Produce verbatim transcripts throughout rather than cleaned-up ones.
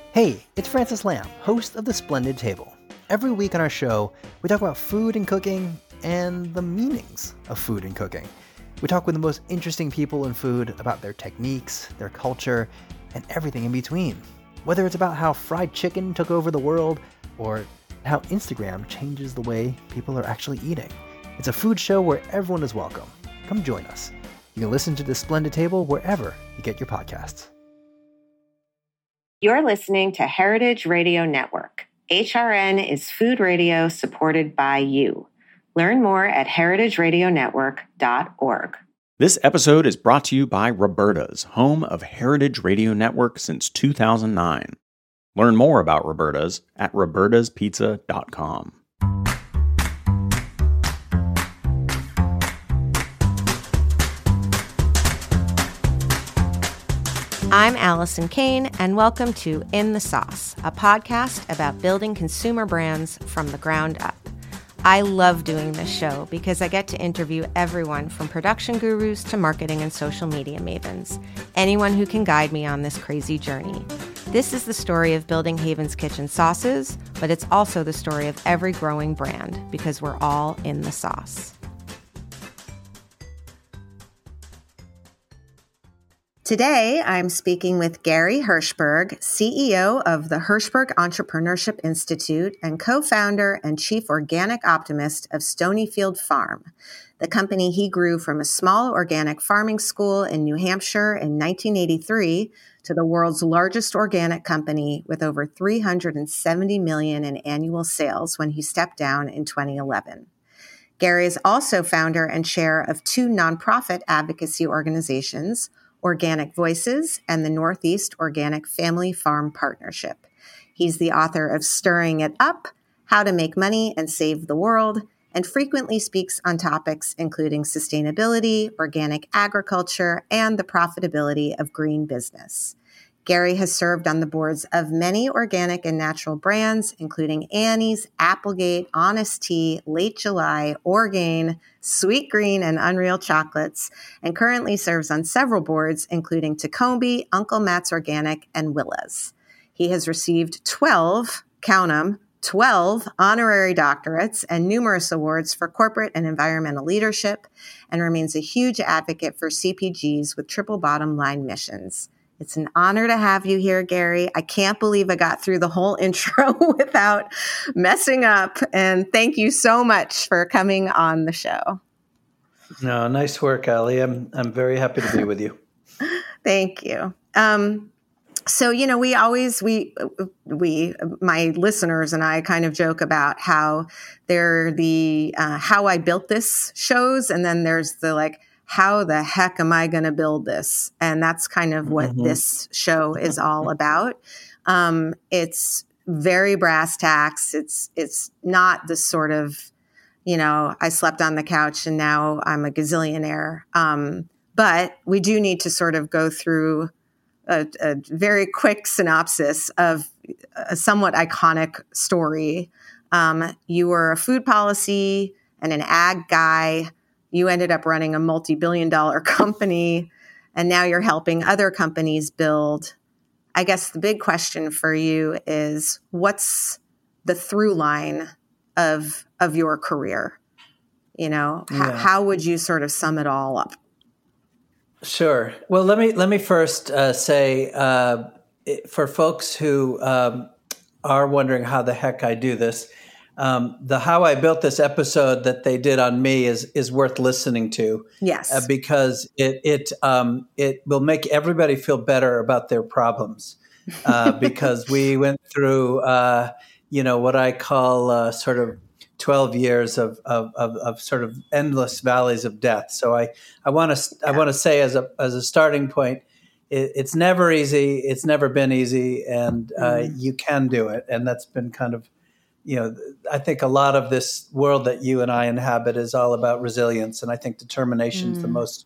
Hey, it's Francis Lamb, host of The Splendid Table. Every week on our show, we talk about food and cooking and the meanings of food and cooking. We talk with the most interesting people in food about their techniques, their culture, and everything in between. Whether it's about how fried chicken took over the world or how Instagram changes the way people are actually eating. It's a food show where everyone is welcome. Come join us. You can listen to The Splendid Table wherever you get your podcasts. You're listening to Heritage Radio Network. H R N is food radio supported by you. Learn more at heritage radio network dot org. This episode is brought to you by Roberta's, home of Heritage Radio Network since two thousand nine. Learn more about Roberta's at robertas pizza dot com. I'm Allison Kane, and welcome to In the Sauce, a podcast about building consumer brands from the ground up. I love doing this show because I get to interview everyone from production gurus to marketing and social media mavens, anyone who can guide me on this crazy journey. This is the story of building Haven's Kitchen sauces, but it's also the story of every growing brand because we're all in the sauce. Today, I'm speaking with Gary Hirshberg, C E O of the Hirshberg Entrepreneurship Institute and co-founder and chief organic optimist of Stonyfield Farm, the company he grew from a small organic farming school in New Hampshire in nineteen eighty-three to the world's largest organic company with over three hundred seventy million dollars in annual sales when he stepped down in twenty eleven. Gary is also founder and chair of two nonprofit advocacy organizations, Organic Voices and the Northeast Organic Family Farm Partnership. He's the author of Stirring It Up, How to Make Money and Save the World, and frequently speaks on topics including sustainability, organic agriculture, and the profitability of green business. Gary has served on the boards of many organic and natural brands, including Annie's, Applegate, Honest Tea, Late July, Orgain, Sweet Green, and Unreal Chocolates, and currently serves on several boards, including Tacombe, Uncle Matt's Organic, and Willa's. He has received twelve, count 'em, twelve honorary doctorates and numerous awards for corporate and environmental leadership, and remains a huge advocate for C P Gs with triple bottom line missions. It's an honor to have you here, Gary. I can't believe I got through the whole intro without messing up. And thank you so much for coming on the show. No, nice work, Ali. I'm I'm very happy to be with you. Thank you. Um, so, you know, we always, we, we, my listeners and I kind of joke about how they're the, uh, how I built this shows. And then there's the like, how the heck am I going to build this? And that's kind of what mm-hmm. this show is all about. Um, it's very brass tacks. It's it's not the sort of, you know, I slept on the couch and now I'm a gazillionaire. Um, but we do need to sort of go through a, a very quick synopsis of a somewhat iconic story. Um, you were a food policy and an ag guy. You ended up running a multi-billion dollar company, and now you're helping other companies build. I guess the big question for you is, what's the through line of of your career? You know, yeah. h- how would you sort of sum it all up? Sure. Well, let me let me first uh, say, uh, for folks who um, are wondering how the heck I do this, Um, the How I Built This episode that they did on me is is worth listening to. Yes, uh, because it it um, it will make everybody feel better about their problems. Uh, because we went through, uh, you know, what I call uh, sort of twelve years of, of of of sort of endless valleys of death. So I I want to I want to say as a as a starting point, it, it's never easy. It's never been easy, and uh, mm-hmm. you can do it, and that's been kind of. You know, I think a lot of this world that you and I inhabit is all about resilience. And I think determination is mm. the most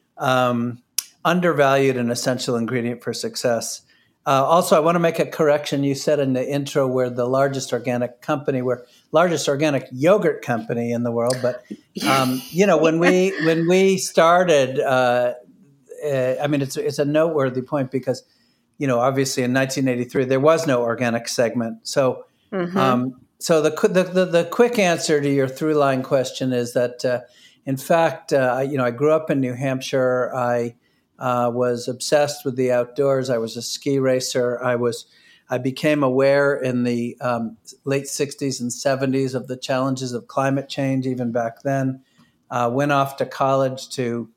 um, undervalued and essential ingredient for success. Uh, also, I want to make a correction. You said in the intro we're the largest organic company, we're largest organic yogurt company in the world. But, um, you know, when we when we started, uh, uh, I mean, it's it's a noteworthy point because you know, obviously in nineteen eighty-three, there was no organic segment. So, mm-hmm. um, so the, the, the, the quick answer to your through line question is that, uh, in fact, uh, you know, I grew up in New Hampshire. I uh, was obsessed with the outdoors. I was a ski racer. I was, I became aware in the um, late sixties and seventies of the challenges of climate change, even back then. Uh, went off to college to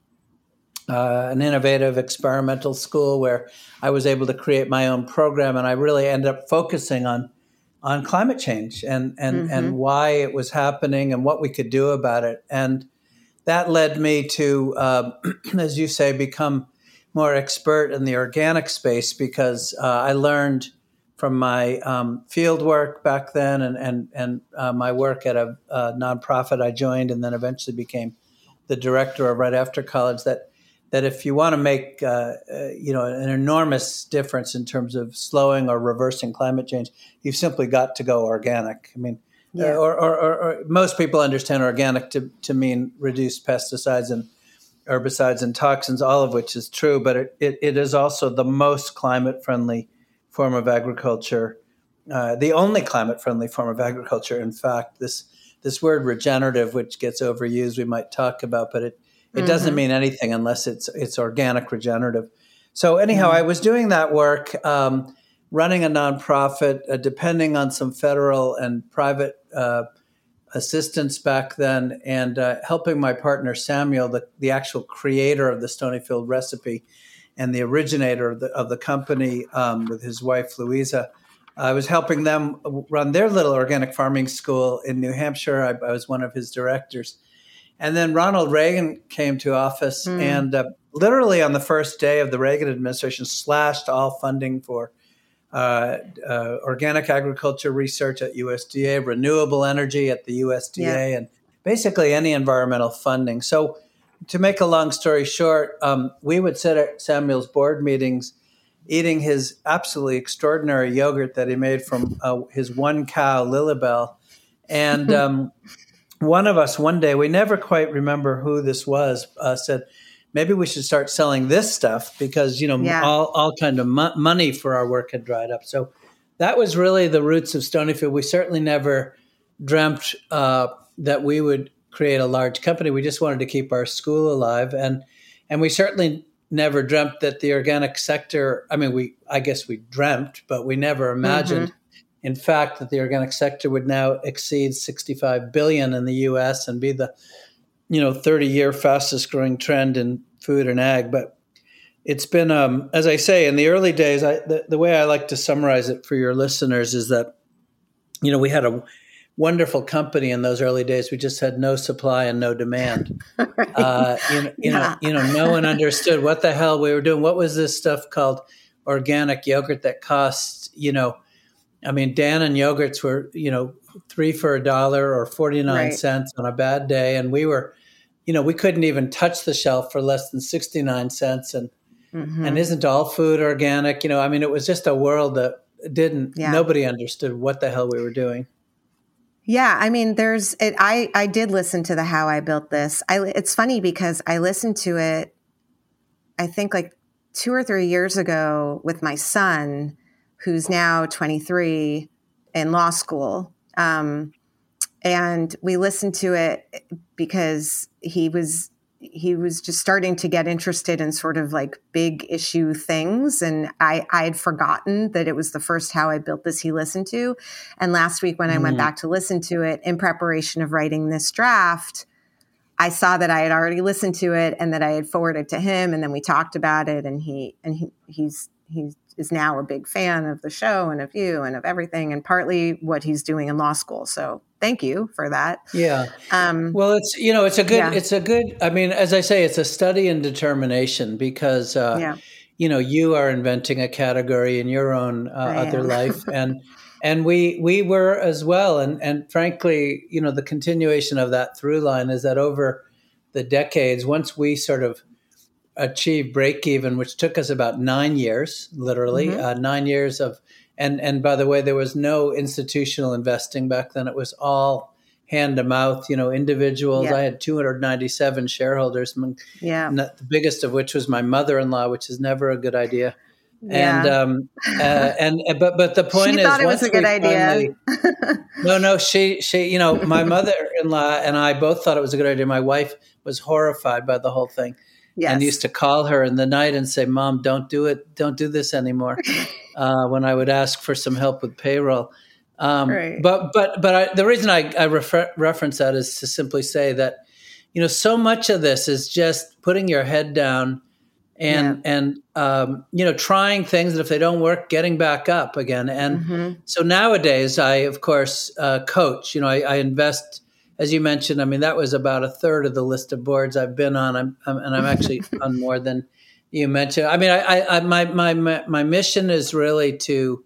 uh, an innovative experimental school where I was able to create my own program, and I really ended up focusing on on climate change and and mm-hmm. and why it was happening and what we could do about it. And that led me to, uh, as you say, become more expert in the organic space because uh, I learned from my um, field work back then and and and uh, my work at a, a nonprofit I joined and then eventually became the director of right after college that that if you want to make uh, uh, you know an enormous difference in terms of slowing or reversing climate change, you've simply got to go organic. I mean, yeah. uh, or, or, or, or most people understand organic to to mean reduced pesticides and herbicides and toxins, all of which is true, but it, it, it is also the most climate friendly form of agriculture, uh, the only climate-friendly form of agriculture. In fact, this this word regenerative, which gets overused, we might talk about, but it, it mm-hmm. doesn't mean anything unless it's it's organic regenerative. So anyhow, mm-hmm. I was doing that work, um, running a nonprofit, uh, depending on some federal and private uh, assistance back then, and uh, helping my partner Samuel, the, the actual creator of the Stonyfield recipe, and the originator of the, of the company um, with his wife, Louisa. I was helping them run their little organic farming school in New Hampshire. I, I was one of his directors. And then Ronald Reagan came to office mm. and uh, literally on the first day of the Reagan administration slashed all funding for uh, uh, organic agriculture research at U S D A, renewable energy at the U S D A, yeah. and basically any environmental funding. So to make a long story short, um, we would sit at Samuel's board meetings eating his absolutely extraordinary yogurt that he made from uh, his one cow, Lilibel. And um, one of us one day, we never quite remember who this was, uh, said, maybe we should start selling this stuff because, you know, yeah. all, all kind of mo- money for our work had dried up. So that was really the roots of Stonyfield. We certainly never dreamt uh, that we would create a large company. We just wanted to keep our school alive. And and we certainly never dreamt that the organic sector, I mean, we I guess we dreamt, but we never imagined, mm-hmm. in fact, that the organic sector would now exceed sixty-five billion dollars in the U S and be the, you know, thirty-year fastest growing trend in food and ag. But it's been, um, as I say, in the early days, I, the, the way I like to summarize it for your listeners is that, you know, we had a wonderful company in those early days. We just had no supply and no demand. right. uh, you know, you, yeah. know, you know, no one understood what the hell we were doing. What was this stuff called organic yogurt that costs, you know, I mean, Dannon yogurts were, you know, three for a dollar or forty-nine right. cents on a bad day. And we were, you know, we couldn't even touch the shelf for less than sixty-nine cents. And, mm-hmm. and isn't all food organic? You know, I mean, it was just a world that didn't, yeah. nobody understood what the hell we were doing. Yeah, I mean, there's it. I I did listen to the How I Built This. I it's funny because I listened to it, I think like two or three years ago with my son, who's now twenty-three in law school, um, and we listened to it because he was he was just starting to get interested in sort of like big issue things. And I, I had forgotten that it was the first How I Built This he listened to. And last week when I mm. went back to listen to it in preparation of writing this draft, I saw that I had already listened to it and that I had forwarded to him. And then we talked about it, and he, and he, he's, he is now a big fan of the show and of you and of everything, and partly what he's doing in law school. So thank you for that. Yeah. Um, well, it's, you know, it's a good, yeah. it's a good, I mean, as I say, it's a study in determination because, uh, yeah. you know, you are inventing a category in your own uh, other life. And, and we, we were as well. And, and frankly, you know, the continuation of that through line is that over the decades, once we sort of achieved break even, which took us about nine years, literally mm-hmm. uh, nine years of, And and by the way, there was no institutional investing back then. It was all hand to mouth, you know, individuals. Yeah. I had two hundred ninety-seven shareholders, yeah. the biggest of which was my mother-in-law, which is never a good idea. And Yeah. um, uh, and but but the point she is, thought it was once a good we idea. finally, no, no, she she you know, my mother-in-law and I both thought it was a good idea. My wife was horrified by the whole thing, Yes. and used to call her in the night and say, "Mom, don't do it, don't do this anymore." uh, when I would ask for some help with payroll. Um, Right. But but but I, the reason I, I refer, reference that is to simply say that, you know, so much of this is just putting your head down and Yeah. and um, you know, trying things that if they don't work, getting back up again. And Mm-hmm. so nowadays, I of course uh, coach. You know, I, I invest, as you mentioned. I mean, that was about a third of the list of boards I've been on. I'm, I'm and I'm actually on more than you mentioned. I mean, I, I, I my my my mission is really to,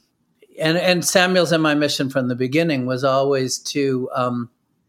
and and Samuel's and my mission from the beginning was always to. Um,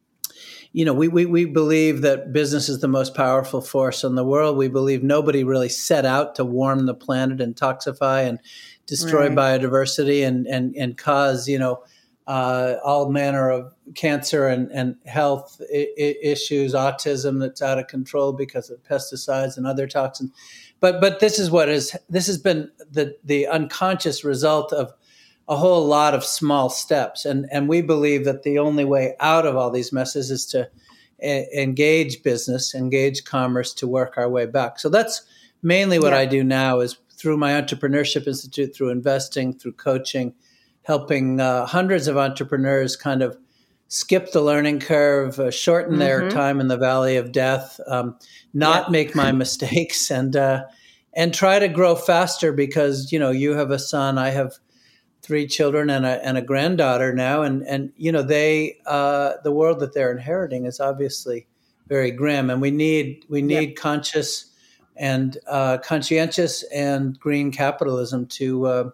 You know, we, we we believe that business is the most powerful force in the world. We believe nobody really set out to warm the planet and toxify and destroy Right. biodiversity and and and cause, you know, uh, all manner of cancer and and health I- I- issues, autism that's out of control because of pesticides and other toxins. But but this is what is this has been the the unconscious result of a whole lot of small steps. And, and we believe that the only way out of all these messes is to a- engage business, engage commerce to work our way back. So that's mainly what Yeah. I do now is through my Entrepreneurship Institute, through investing, through coaching, helping uh, hundreds of entrepreneurs kind of skip the learning curve, uh, shorten their Mhm. time in the valley of death, um, not Yep. make my mistakes, and uh, and try to grow faster because, you know, you have a son, I have three children and a and a granddaughter now, and and you know they uh, the world that they're inheriting is obviously very grim, and we need we need Yep. conscious and uh, conscientious and green capitalism to uh,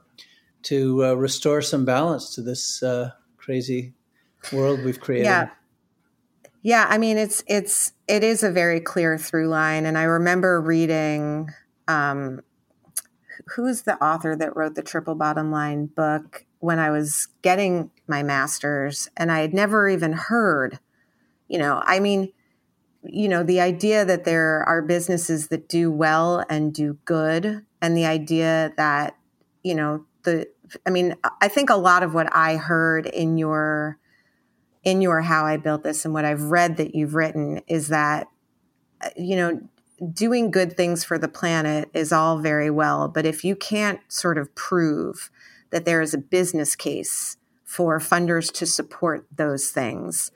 to uh, restore some balance to this uh, crazy world we've created. Yeah. Yeah, I mean it's it's it is a very clear through line, and I remember reading um, who's the author that wrote the Triple Bottom Line book when I was getting my master's, and I had never even heard, you know, I mean, you know, the idea that there are businesses that do well and do good, and the idea that, you know, the, I mean, I think a lot of what I heard in your, in your How I Built This and what I've read that you've written is that, you know, doing good things for the planet is all very well, but if you can't sort of prove that there is a business case for funders to support those things,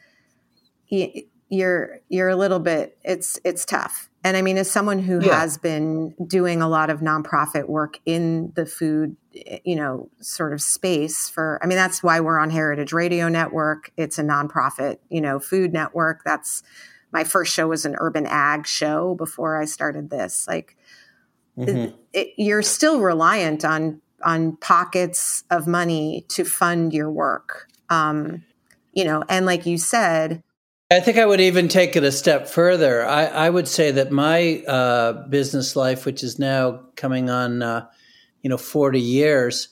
you're you're a little bit it's it's tough. And I mean, as someone who Yeah. has been doing a lot of nonprofit work in the food, you know, sort of space for, I mean, that's why we're on Heritage Radio Network. It's a nonprofit, you know, food network. That's my first show was an urban ag show before I started this. Like, Mhm. it, it, you're still reliant on on pockets of money to fund your work, um, you know. And like you said, I think I would even take it a step further. I, I would say that my uh, business life, which is now coming on, uh, you know, forty years,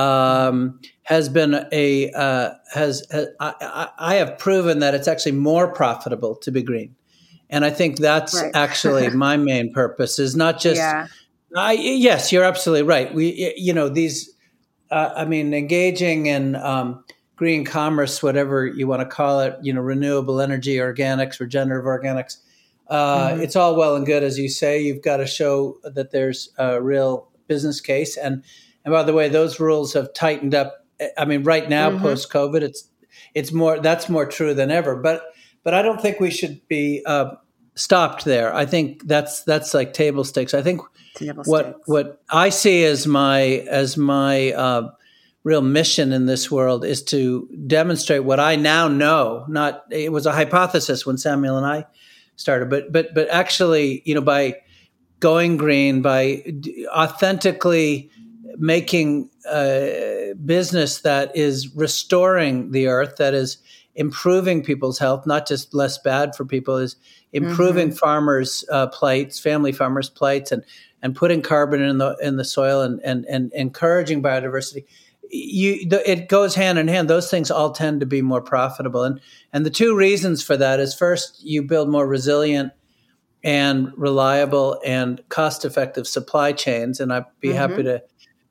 um, has been a uh, has, has I, I, I have proven that it's actually more profitable to be green, and I think that's Right. actually my main purpose. Is not just. yeah, I, yes, you're absolutely right. We, you know, these. Uh, I mean, engaging in um, green commerce, whatever you want to call it, you know, renewable energy, organics, regenerative organics. Uh, Mhm. It's all well and good, as you say. You've got to show that there's a real business case. And and by the way, those rules have tightened up. I mean, right now, Mhm. post COVID, it's it's more that's more true than ever. But but I don't think we should be uh, stopped there. I think that's that's like table stakes. I think table what stakes. what I see as my as my uh, real mission in this world is to demonstrate what I now know. Not it was a hypothesis when Samuel and I started, but but but actually, you know, by going green, by authentically making a business that is restoring the earth, that is improving people's health, not just less bad for people, is improving Mhm. farmers' uh, plights, family farmers' plights, and and putting carbon in the in the soil and and, and encouraging biodiversity. You, the, it goes hand in hand. Those things all tend to be more profitable, and and the two reasons for that is first, you build more resilient and reliable and cost-effective supply chains, and I'd be Mhm. happy to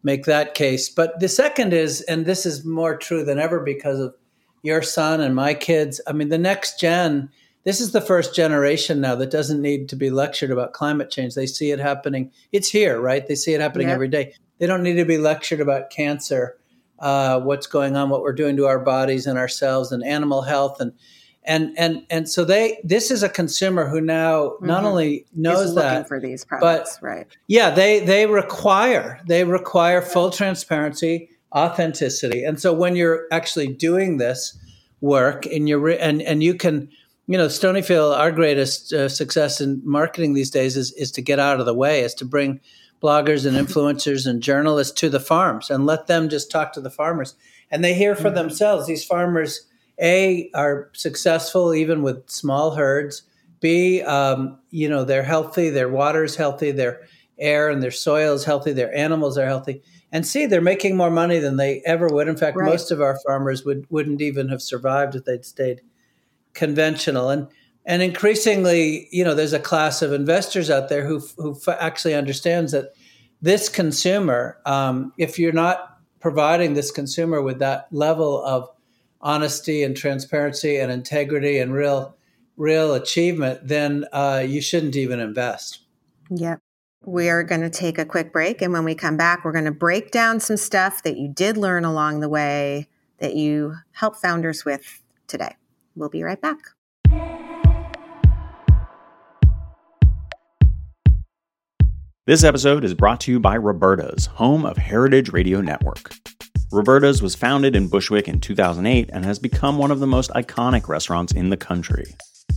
make that case. But the second is, and this is more true than ever because of your son and my kids. I mean, the next gen, this is the first generation now that doesn't need to be lectured about climate change. They see it happening. It's here, right? They see it happening Yep. every day. They don't need to be lectured about cancer, uh, what's going on, what we're doing to our bodies and ourselves, and animal health. And and and and so they, this is a consumer who now mm-hmm. not only knows Is looking that for these products, but, right? Yeah, they they require they require full transparency, authenticity. And so when you're actually doing this work, and you're and and you can. You know, Stonyfield, our greatest uh, success in marketing these days is is to get out of the way, is to bring bloggers and influencers and journalists to the farms and let them just talk to the farmers. And they hear for mm-hmm. themselves. These farmers, A, are successful even with small herds. B, um, you know, they're healthy, their water's healthy, their air and their soil is healthy, their animals are healthy. And C, they're making more money than they ever would. In fact, right. most of our farmers would, wouldn't even have survived if they'd stayed conventional. And and increasingly, you know, there's a class of investors out there who who actually understands that this consumer, um, if you're not providing this consumer with that level of honesty and transparency and integrity and real real achievement, then uh, you shouldn't even invest. Yep. We are going to take a quick break, and when we come back, we're going to break down some stuff that you did learn along the way that you help founders with today. We'll be right back. This episode is brought to you by Roberta's, home of Heritage Radio Network. Roberta's was founded in Bushwick in two thousand eight and has become one of the most iconic restaurants in the country.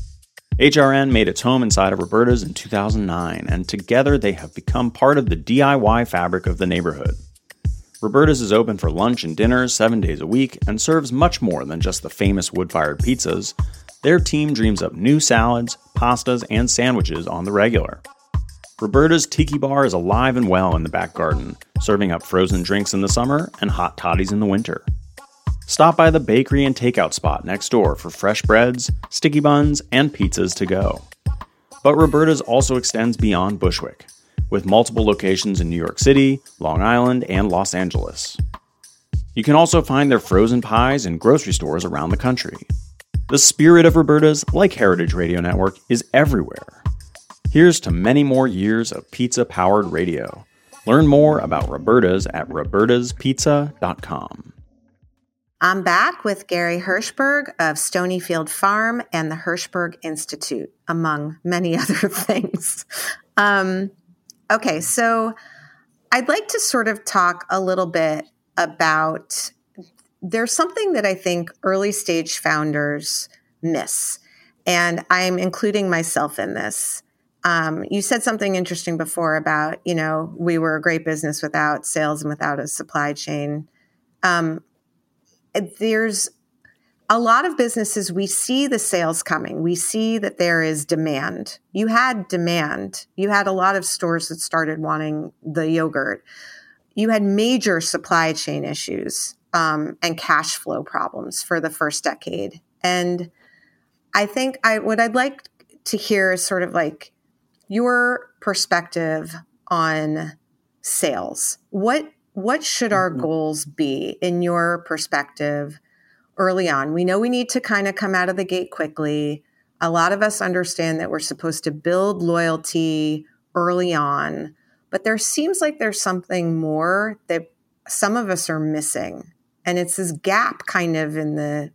H R N made its home inside of Roberta's in two thousand nine, and together they have become part of the D I Y fabric of the neighborhood. Roberta's is open for lunch and dinner seven days a week and serves much more than just the famous wood-fired pizzas. Their team dreams up new salads, pastas, and sandwiches on the regular. Roberta's Tiki Bar is alive and well in the back garden, serving up frozen drinks in the summer and hot toddies in the winter. Stop by the bakery and takeout spot next door for fresh breads, sticky buns, and pizzas to go. But Roberta's also extends beyond Bushwick, with multiple locations in New York City, Long Island, and Los Angeles. You can also find their frozen pies in grocery stores around the country. The spirit of Roberta's, like Heritage Radio Network, is everywhere. Here's to many more years of pizza-powered radio. Learn more about Roberta's at robertas pizza dot com. I'm back with Gary Hirshberg of Stonyfield Farm and the Hirshberg Institute, among many other things. Um, Okay, so I'd like to sort of talk a little bit about, there's something that I think early stage founders miss, and I'm including myself in this. Um, you said something interesting before about, you know, we were a great business without sales and without a supply chain. Um, there's a lot of businesses, we see the sales coming. We see that there is demand. You had demand. You had a lot of stores that started wanting the yogurt. You had major supply chain issues um, and cash flow problems for the first decade. And I think I what I'd like to hear is sort of like your perspective on sales. What what should our mm-hmm. goals be in your perspective early on? We know we need to kind of come out of the gate quickly. A lot of us understand that we're supposed to build loyalty early on, but there seems like there's something more that some of us are missing. And it's this gap kind of in the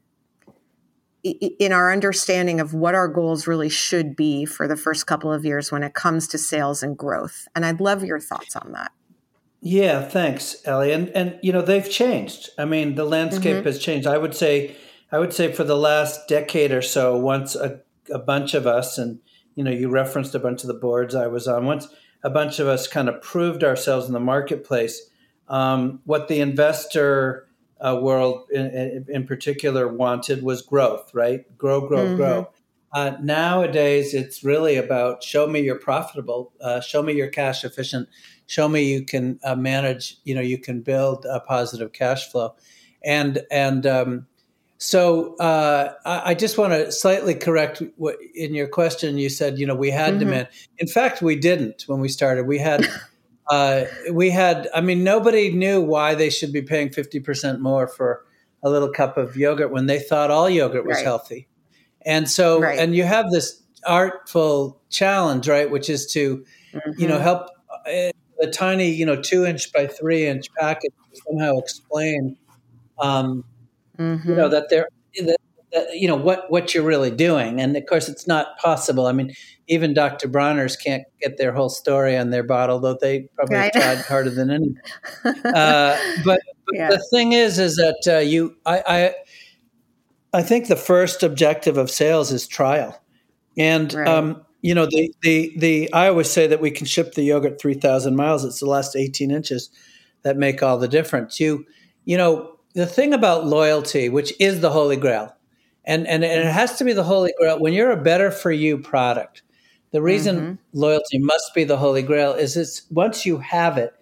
in our understanding of what our goals really should be for the first couple of years when it comes to sales and growth. And I'd love your thoughts on that. Yeah, thanks, Ellie. And and you know, they've changed. I mean, the landscape mm-hmm. has changed. I would say I would say for the last decade or so, once a, a bunch of us, and you know, you referenced a bunch of the boards I was on, once a bunch of us kind of proved ourselves in the marketplace, um, what the investor uh, world in, in, in particular wanted was growth, right? Grow, grow, mm-hmm. grow. Uh, nowadays, it's really about show me you're profitable, uh, show me you're cash efficient, show me you can uh, manage, you know, you can build a positive cash flow. And and um, so uh, I, I just want to slightly correct what in your question. You said, you know, we had mm-hmm. demand. In fact, we didn't when we started. We had uh, we had, I mean, nobody knew why they should be paying fifty percent more for a little cup of yogurt when they thought all yogurt was Right. healthy. And so, Right. and you have this artful challenge, right, which is to, Mm-hmm. you know, help uh, the tiny, you know, two inch by three inch package somehow explain, um, Mm-hmm. you know, that they're, that, that, you know, what, what you're really doing. And of course, it's not possible. I mean, even Doctor Bronner's can't get their whole story on their bottle, though they probably Right. tried harder than anyone. Uh, but but Yeah. the thing is, is that uh, you, I, I, I think the first objective of sales is trial. And, Right. um, you know, the, the, the, I always say that we can ship the yogurt three thousand miles. It's the last eighteen inches that make all the difference. You, you know, the thing about loyalty, which is the Holy Grail, and, and, and it has to be the Holy Grail when you're a better for you product. The reason Mm-hmm. loyalty must be the Holy Grail is it's once you have it,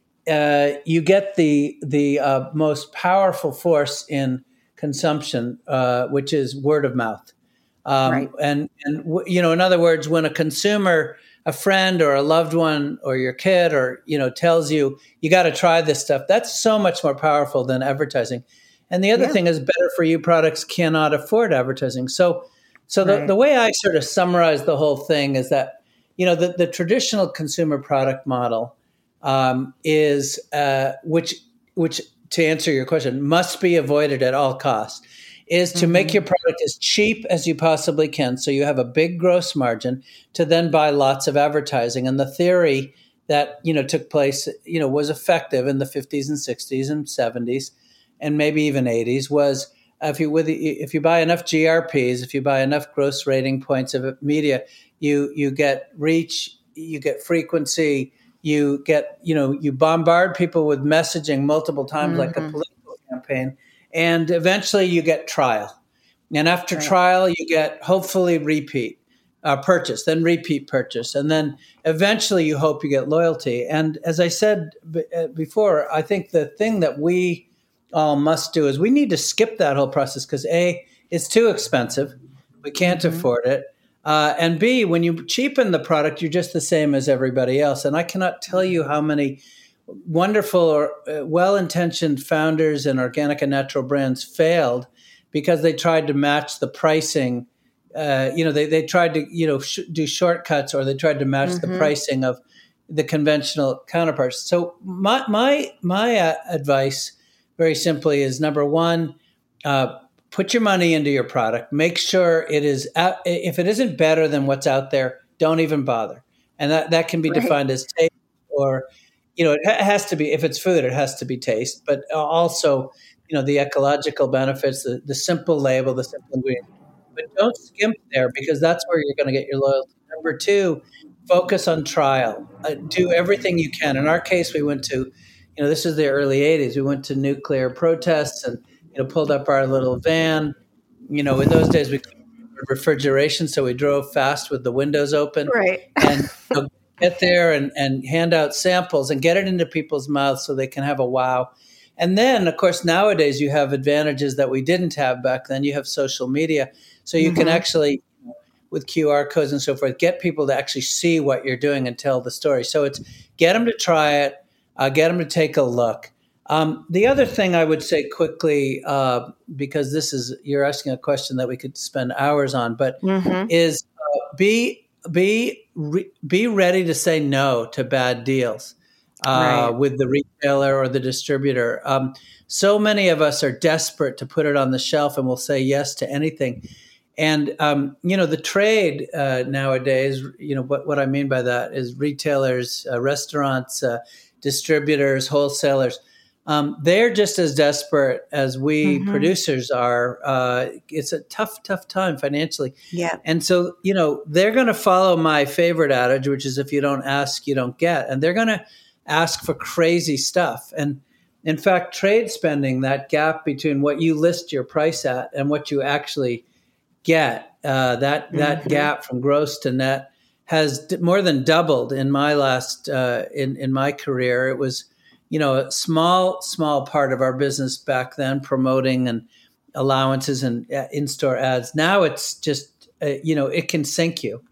uh, you get the, the uh, most powerful force in consumption, uh, which is word of mouth. Um, Right. And, and w- you know, in other words, when a consumer, a friend or a loved one or your kid or, you know, tells you, you got to try this stuff, that's so much more powerful than advertising. And the other Yeah. thing is better for you products cannot afford advertising. So, so the, Right. the way I sort of summarize the whole thing is that, you know, the, the traditional consumer product model um, is, uh, which, which to answer your question, must be avoided at all costs, is to Mm-hmm. make your product as cheap as you possibly can so you have a big gross margin to then buy lots of advertising. And the theory that, you know, took place, you know, was effective in the fifties and sixties and seventies and maybe even eighties was if you with if you buy enough G R Ps, if you buy enough gross rating points of media, you you get reach, you get frequency, you get, you know, you bombard people with messaging multiple times Mm-hmm. like a political campaign. And eventually you get trial. And after Right. trial, you get hopefully repeat uh, purchase, then repeat purchase. And then eventually you hope you get loyalty. And as I said b- uh, before, I think the thing that we all must do is we need to skip that whole process because A, it's too expensive. We can't Mm-hmm. afford it. Uh, and B, when you cheapen the product, you're just the same as everybody else. And I cannot tell you how many wonderful or uh, well-intentioned founders and organic and natural brands failed because they tried to match the pricing. Uh, you know, they, they tried to, you know, sh- do shortcuts or they tried to match Mm-hmm. the pricing of the conventional counterparts. So my, my, my uh, advice very simply is number one, uh, put your money into your product. Make sure it is, out, if it isn't better than what's out there, don't even bother. And that, that can be Right. defined as taste or, you know, it ha- has to be, if it's food, it has to be taste, but also, you know, the ecological benefits, the, the simple label, the simple ingredient. But don't skimp there because that's where you're going to get your loyalty. Number two, focus on trial. Uh, do everything you can. In our case, we went to, you know, this is the early eighties. We went to nuclear protests and, you know, pulled up our little van. You know, in those days, we couldn't afford refrigeration, so we drove fast with the windows open. Right. And you know, get there and, and hand out samples and get it into people's mouths so they can have a wow. And then, of course, nowadays you have advantages that we didn't have back then. You have social media. So you Mm-hmm. can actually, with Q R codes and so forth, get people to actually see what you're doing and tell the story. So it's get them to try it, uh, get them to take a look. Um, the other thing I would say quickly, uh, because this is, you're asking a question that we could spend hours on, but Mm-hmm. is uh, be be re- be ready to say no to bad deals uh, Right. with the retailer or the distributor. Um, so many of us are desperate to put it on the shelf, and will say yes to anything. And um, you know, the trade uh, nowadays. You know what what I mean by that is retailers, uh, restaurants, uh, distributors, wholesalers. Um, they're just as desperate as we Mhm. producers are. Uh, it's a tough, tough time financially. Yeah. And so, you know, they're going to follow my favorite adage, which is if you don't ask, you don't get. And they're going to ask for crazy stuff. And in fact, trade spending, that gap between what you list your price at and what you actually get, uh, that, that Mhm. gap from gross to net has d- more than doubled in my last, uh, in, in my career. It was, you know, a small, small part of our business back then, promoting and allowances and uh, in-store ads. Now it's just, uh, you know, it can sink you.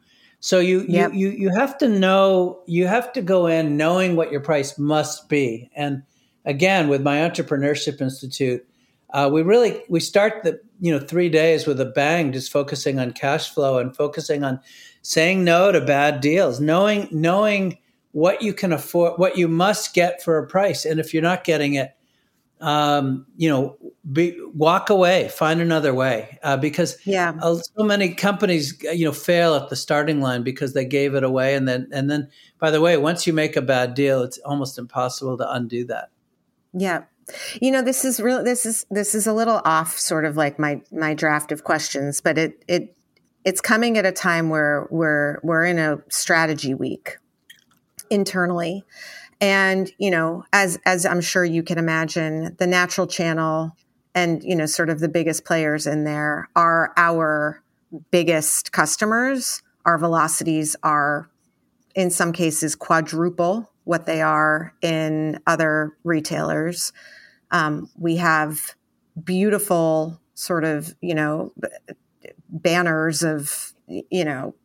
So you, Yep. you, you, you have to know, you have to go in knowing what your price must be. And again, with my Entrepreneurship Institute, uh, we really, we start the, you know, three days with a bang, just focusing on cash flow and focusing on saying no to bad deals, knowing, knowing what you can afford, what you must get for a price. And if you're not getting it, um, you know, be, walk away, find another way, uh, because Yeah. uh, so many companies, you know, fail at the starting line because they gave it away. And then, and then, by the way, once you make a bad deal, it's almost impossible to undo that. Yeah. You know, this is real. This is, this is a little off sort of like my, my draft of questions, but it, it, it's coming at a time where we're, we're in a strategy week internally. And, you know, as, as I'm sure you can imagine, the natural channel and, you know, sort of the biggest players in there are our biggest customers. Our velocities are in some cases quadruple what they are in other retailers. Um, we have beautiful sort of, you know, banners of, you know,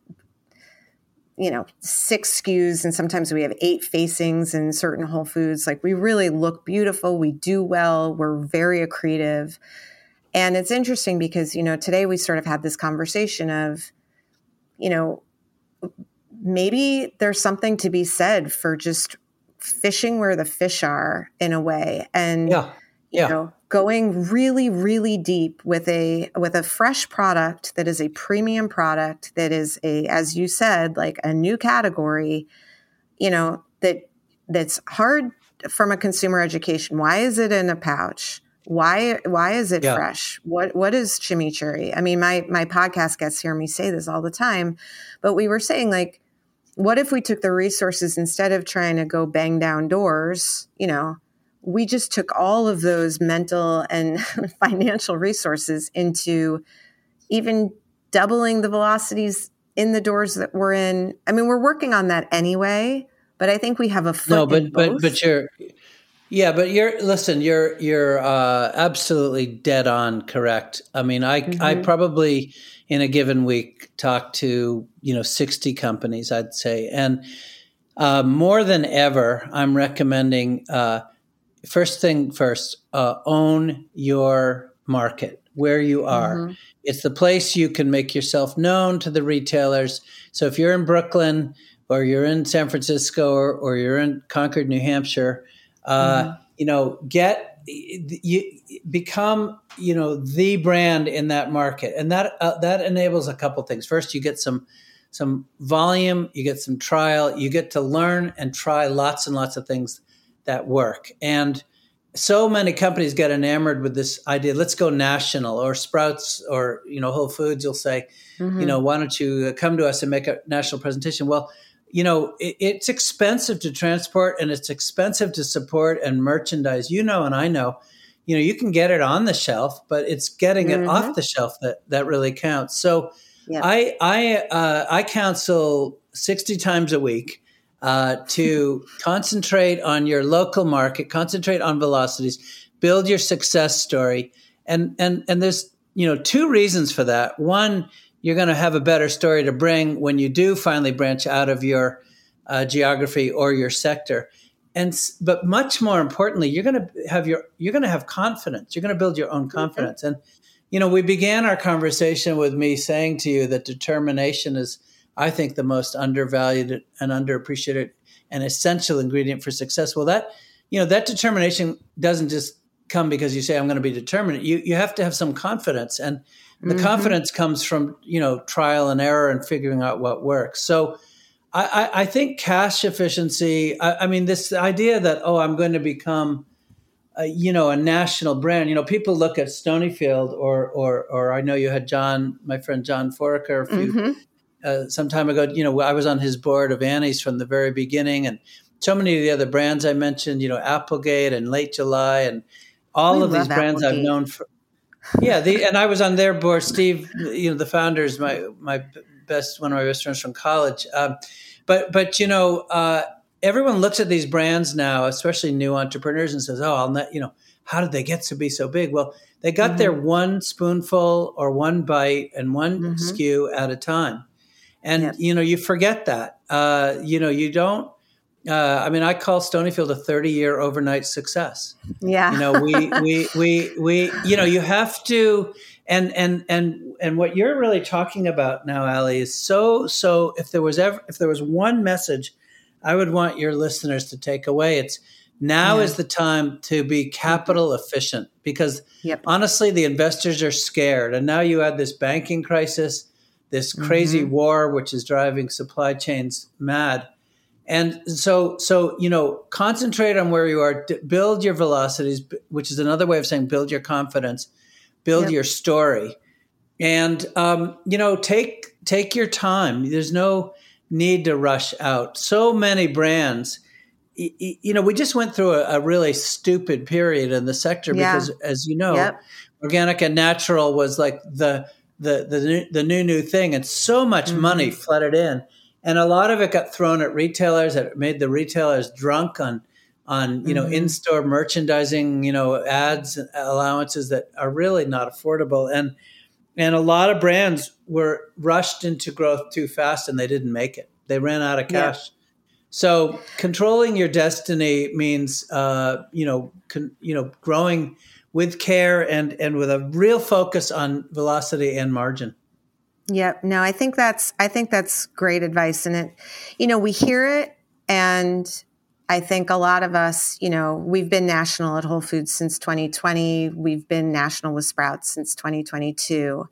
you know, six S K Us, and sometimes we have eight facings in certain Whole Foods. Like, we really look beautiful. We do well. We're very accretive. And it's interesting because, you know, today we sort of had this conversation of, you know, maybe there's something to be said for just fishing where the fish are in a way. And, Yeah. Yeah. you know, going really, really deep with a with a fresh product that is a premium product that is a, as you said, like a new category, you know, that that's hard from a consumer education. Why is it in a pouch? Why why is it Yeah. fresh? What what is chimichurri? I mean, my my podcast guests hear me say this all the time, but we were saying, like, what if we took the resources instead of trying to go bang down doors, you know, we just took all of those mental and financial resources into even doubling the velocities in the doors that we're in. I mean, we're working on that anyway, but I think we have a foot No, but in but both. but you're, yeah, but you're listen, you're you're uh, absolutely dead on correct. I mean, I Mm-hmm. I probably in a given week talk to, you know, sixty companies, I'd say, and uh, more than ever, I'm recommending. Uh, First thing first, uh, own your market, where you are. Mm-hmm. It's the place you can make yourself known to the retailers. So if you're in Brooklyn or you're in San Francisco or, or you're in Concord, New Hampshire, uh, Mm-hmm. you know, get you become, you know, the brand in that market, and that uh, that enables a couple things. First, you get some some volume, you get some trial, you get to learn and try lots and lots of things that work. And so many companies get enamored with this idea, let's go national, or Sprouts or, you know, Whole Foods will say, Mm-hmm. you know, why don't you come to us and make a national presentation? Well, you know, it, it's expensive to transport and it's expensive to support and merchandise, you know, and I know, you know, you can get it on the shelf, but it's getting it Mm-hmm. off the shelf that, that really counts. So Yep. I, I, uh, I counsel sixty times a week Uh, to concentrate on your local market, concentrate on velocities, build your success story. And, and, and there's, you know, two reasons for that. One, you're going to have a better story to bring when you do finally branch out of your uh, geography or your sector. And, but much more importantly, you're going to have your, you're going to have confidence. You're going to build your own confidence. Mm-hmm. And, you know, we began our conversation with me saying to you that determination is, I think, the most undervalued and underappreciated and essential ingredient for success. Well, that, you know, that determination doesn't just come because you say, I'm going to be determined. You you have to have some confidence. And the Mm-hmm. confidence comes from, you know, trial and error and figuring out what works. So I, I, I think cash efficiency, I, I mean, this idea that, oh, I'm going to become, uh, you know, a national brand. You know, people look at Stonyfield or, or, or I know you had John, my friend John Foraker, a few Mm-hmm. Uh, some time ago, you know, I was on his board of Annie's from the very beginning, and so many of the other brands I mentioned, you know, Applegate and Late July and all We of these love brands I've Applegate. known for. Yeah, the, and I was on their board. Steve, you know, the founder is my my best one of my best friends from college. Um, but but you know, uh, everyone looks at these brands now, especially new entrepreneurs, and says, "Oh, I'll not," you know, how did they get to be so big? Well, they got Mm-hmm. their one spoonful or one bite and one Mm-hmm. S K U at a time. And, Yep. you know, you forget that. Uh, you know, you don't, uh, I mean, I call Stonyfield a thirty year overnight success. Yeah. You know, we, we, we, we, you know, you have to, and, and, and, and what you're really talking about now, Ali, is so, so if there was ever, if there was one message I would want your listeners to take away, it's now Yeah. is the time to be capital efficient, because Yep. honestly, the investors are scared. And now you add this banking crisis, this crazy Mm-hmm. war, which is driving supply chains mad. And so, so, you know, concentrate on where you are, d- build your velocities, b- which is another way of saying build your confidence, build Yep. your story. And, um, you know, take, take your time. There's no need to rush out. So many brands, y- y- you know, we just went through a, a really stupid period in the sector Yeah. because, as you know, Yep. organic and natural was like the, the, the, new, the new, new thing. And so much Mm-hmm. money flooded in. And a lot of it got thrown at retailers. It made the retailers drunk on, on you know, Mm-hmm. in-store merchandising, you know, ads, and allowances that are really not affordable. And and a lot of brands were rushed into growth too fast, and they didn't make it. They ran out of cash. Yeah. So controlling your destiny means, uh, you know, con, you know, growing with care and and with a real focus on velocity and margin. Yep. No, I think that's I think that's great advice. And it, you know, we hear it, and I think a lot of us, you know, we've been national at Whole Foods since twenty twenty. We've been national with Sprouts since twenty twenty-two.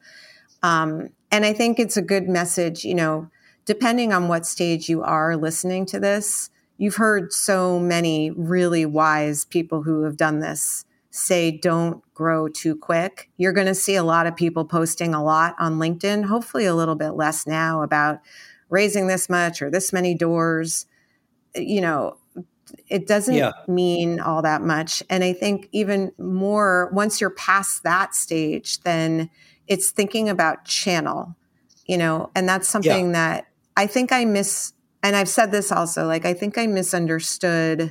Um, and I think it's a good message, you know, depending on what stage you are listening to this. You've heard so many really wise people who have done this say don't grow too quick. You're going to see a lot of people posting a lot on LinkedIn, hopefully a little bit less now, about raising this much or this many doors. You know, it doesn't Yeah. mean all that much. And I think even more, once you're past that stage, then it's thinking about channel, you know, and that's something that I think I miss. And I've said this also, like, I think I misunderstood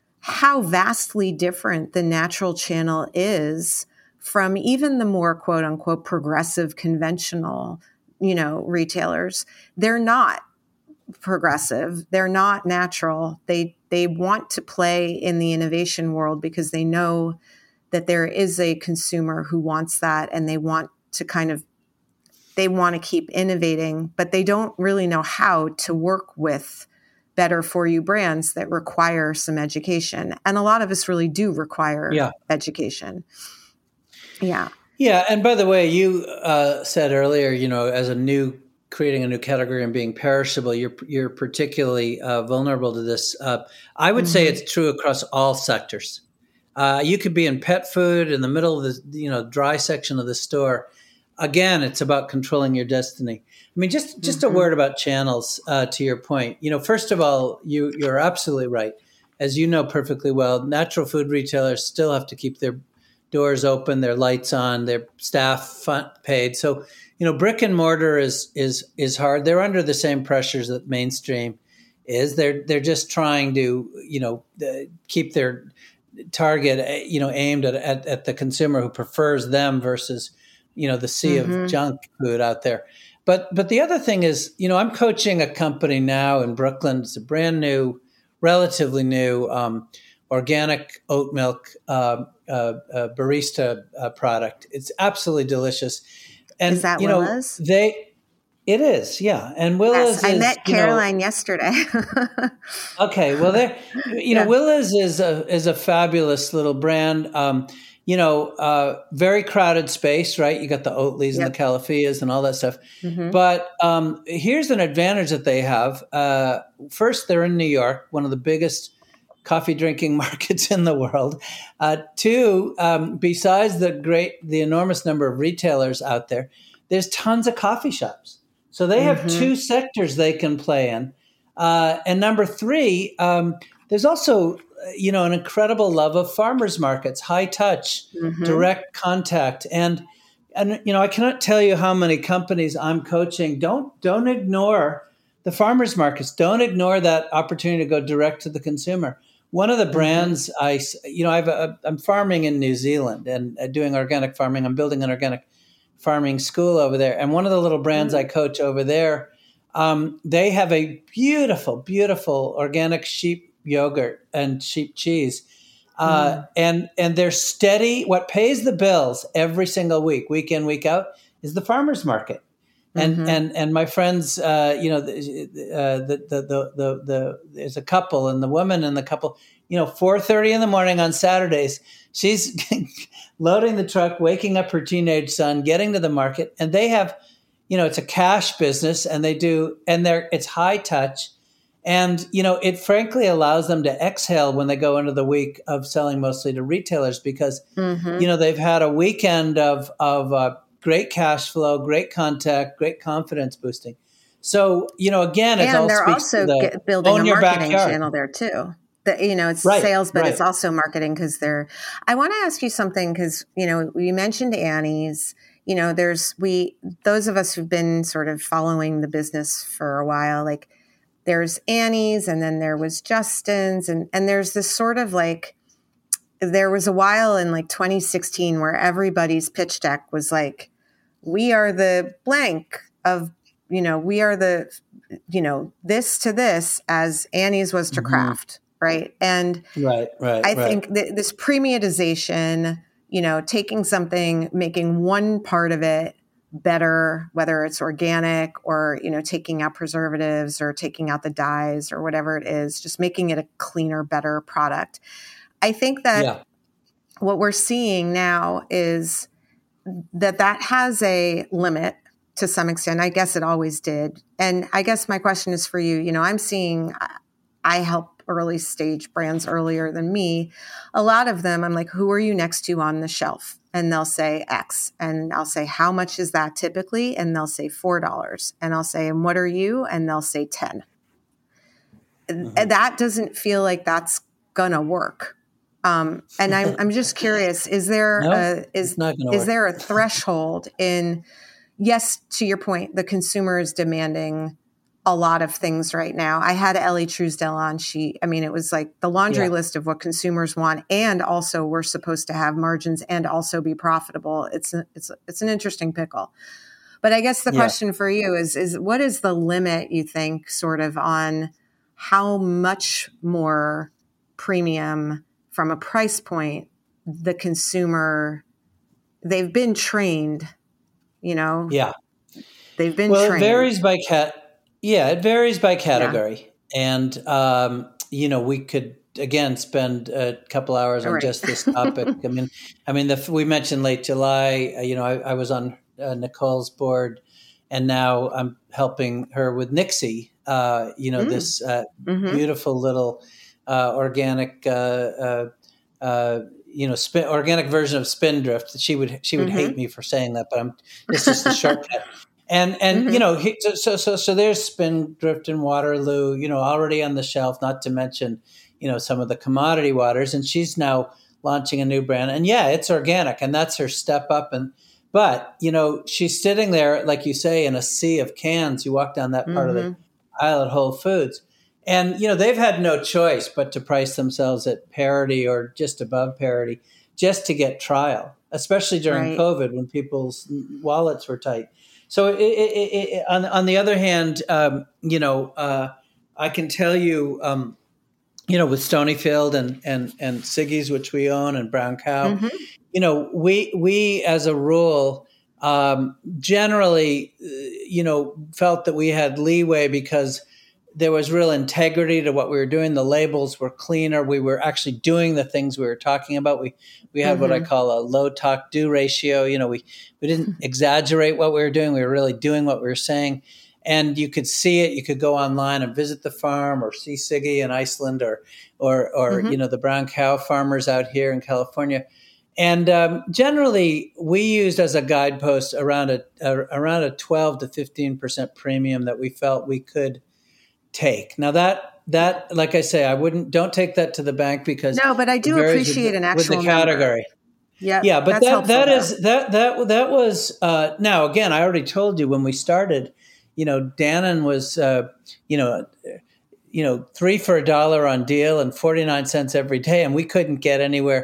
how vastly different the natural channel is from even the more quote unquote progressive conventional, you know, retailers. They're not progressive. They're not natural. They, they want to play in the innovation world because they know that there is a consumer who wants that, and they want to kind of, they want to keep innovating, but they don't really know how to work with better for you brands that require some education. And a lot of us really do require Yeah. education. Yeah. Yeah. And by the way, you uh, said earlier, you know, as a new, creating a new category and being perishable, you're, you're particularly uh, vulnerable to this. Uh, I would mm-hmm. say it's true across all sectors. Uh, you could be in pet food in the middle of the, you know, dry section of the store. Again, it's about controlling your destiny. I mean, just just mm-hmm. a word about channels, uh, to your point. You know, first of all, you, you're absolutely right. As you know perfectly well, natural food retailers still have to keep their doors open, their lights on, their staff fun, paid. So, you know, brick and mortar is is is hard. They're under the same pressures that mainstream is. They're they're just trying to, you know, the, keep their target, you know, aimed at, at, at the consumer who prefers them versus, you know, the sea mm-hmm. of junk food out there. But but the other thing is, you know, I'm coaching a company now in Brooklyn. It's a brand new, relatively new um, organic oat milk uh, uh, uh, barista uh, product. It's absolutely delicious. And is that you know, Willa's? They it is, yeah. And Willa's yes, I is, met you Caroline know, yesterday. okay, well, there, you know, yeah. Willa's is a is a fabulous little brand. Um, you know, uh, very crowded space, right? You got the Oatleys yep. and the Calafias and all that stuff. Mm-hmm. But um, here's an advantage that they have. Uh, first, they're in New York, one of the biggest coffee drinking markets in the world. Uh, two, um, besides the great, the enormous number of retailers out there, there's tons of coffee shops. So they have mm-hmm. two sectors they can play in. Uh, and number three, um, there's also, you know, an incredible love of farmers markets, high touch, mm-hmm. direct contact. And, and, you know, I cannot tell you how many companies I'm coaching. Don't, don't ignore the farmers markets. Don't ignore that opportunity to go direct to the consumer. One of the brands mm-hmm. I, you know, I've, a, I'm farming in New Zealand and uh, doing organic farming. I'm building an organic farming school over there. And one of the little brands mm-hmm. I coach over there Um, they have a beautiful, beautiful organic sheep yogurt and sheep cheese. Uh, mm. and, and they're steady. What pays the bills every single week, week in, week out, is the farmer's market. And, mm-hmm. and, and my friends, uh, you know, the, uh, the, the, the, the, the, there's a couple, and the woman and the couple, you know, four thirty in the morning on Saturdays, she's loading the truck, waking up her teenage son, getting to the market, and they have, you know, it's a cash business, and they do, and they're, it's high touch. And, you know, it frankly allows them to exhale when they go into the week of selling mostly to retailers, because, mm-hmm. you know, they've had a weekend of, of, uh, great cash flow, great contact, great confidence boosting. So, you know, again, it's and all they're also the, get, building a marketing backyard. channel there too. The, you know, it's right, sales, but right. it's also marketing, because they're, I want to ask you something, because, you know, you mentioned Annie's, you know, there's, we, those of us who've been sort of following the business for a while, like there's Annie's, and then there was Justin's, and, and there's this sort of like, there was a while in like twenty sixteen where everybody's pitch deck was like, we are the blank of, you know, we are the, you know, this to this as Annie's was to mm-hmm. Kraft. Right. And right, right, I right. think th- this premiumization, you know, taking something, making one part of it better, whether it's organic or, you know, taking out preservatives or taking out the dyes or whatever it is, just making it a cleaner, better product. I think that yeah. what we're seeing now is that that has a limit to some extent. I guess it always did. And I guess my question is for you, you know, I'm seeing, I help early stage brands earlier than me. A lot of them, I'm like, who are you next to on the shelf? And they'll say X. And I'll say, how much is that typically? And they'll say four dollars. And I'll say, and what are you? And they'll say ten. Mm-hmm. That doesn't feel like that's going to work. Um, and I'm, I'm just curious, is there, no, a, is, is work. there a threshold in, yes, to your point, the consumer is demanding a lot of things right now. I had Ellie Truesdell on. She, I mean, it was like the laundry yeah. list of what consumers want, and also we're supposed to have margins and also be profitable. It's a, it's it's an interesting pickle. But I guess the yeah. question for you is is what is the limit, you think, sort of on how much more premium from a price point the consumer, they've been trained, you know? Yeah. They've been well, trained. Well, it varies by cat. Yeah, it varies by category. Yeah. And, um, you know, we could, again, spend a couple hours on right. just this topic. I mean, I mean, the, we mentioned late July, uh, you know, I, I was on uh, Nicole's board, and now I'm helping her with Nixie, uh, you know, mm. this uh, mm-hmm. beautiful little uh, organic, uh, uh, uh, you know, spin, organic version of Spindrift. She would, she would mm-hmm. hate me for saying that, but I'm, it's just a shortcut. And, and mm-hmm. you know, he, so, so, so there's Spindrift and Waterloo, you know, already on the shelf, not to mention, you know, some of the commodity waters. And she's now launching a new brand. And yeah, it's organic, and that's her step up. And, but, you know, she's sitting there, like you say, in a sea of cans. You walk down that part mm-hmm. of the aisle at Whole Foods. And, you know, they've had no choice but to price themselves at parity or just above parity just to get trial, especially during right. COVID when people's wallets were tight. So it, it, it, on, on the other hand, um, you know, uh, I can tell you, um, you know, with Stonyfield and, and, and Siggy's, which we own, and Brown Cow, mm-hmm. you know, we, we as a rule, um, generally, you know, felt that we had leeway because there was real integrity to what we were doing. The labels were cleaner. We were actually doing the things we were talking about. We we had mm-hmm. what I call a low talk do ratio. You know, we, we didn't exaggerate what we were doing. We were really doing what we were saying. And you could see it. You could go online and visit the farm or see Siggy in Iceland or, or, or mm-hmm. you know, the Brown Cow farmers out here in California. And um, generally, we used as a guidepost around a, a around a twelve to fifteen percent premium that we felt we could take. Now that, that, like I say, I wouldn't, don't take that to the bank because no, but I do appreciate with, an actual with the category. Yeah. Yeah. But that, that though. is, that, that, that was, uh, now again, I already told you when we started, you know, Dannon was, uh, you know, you know, three for a dollar on deal and forty-nine cents every day. And we couldn't get anywhere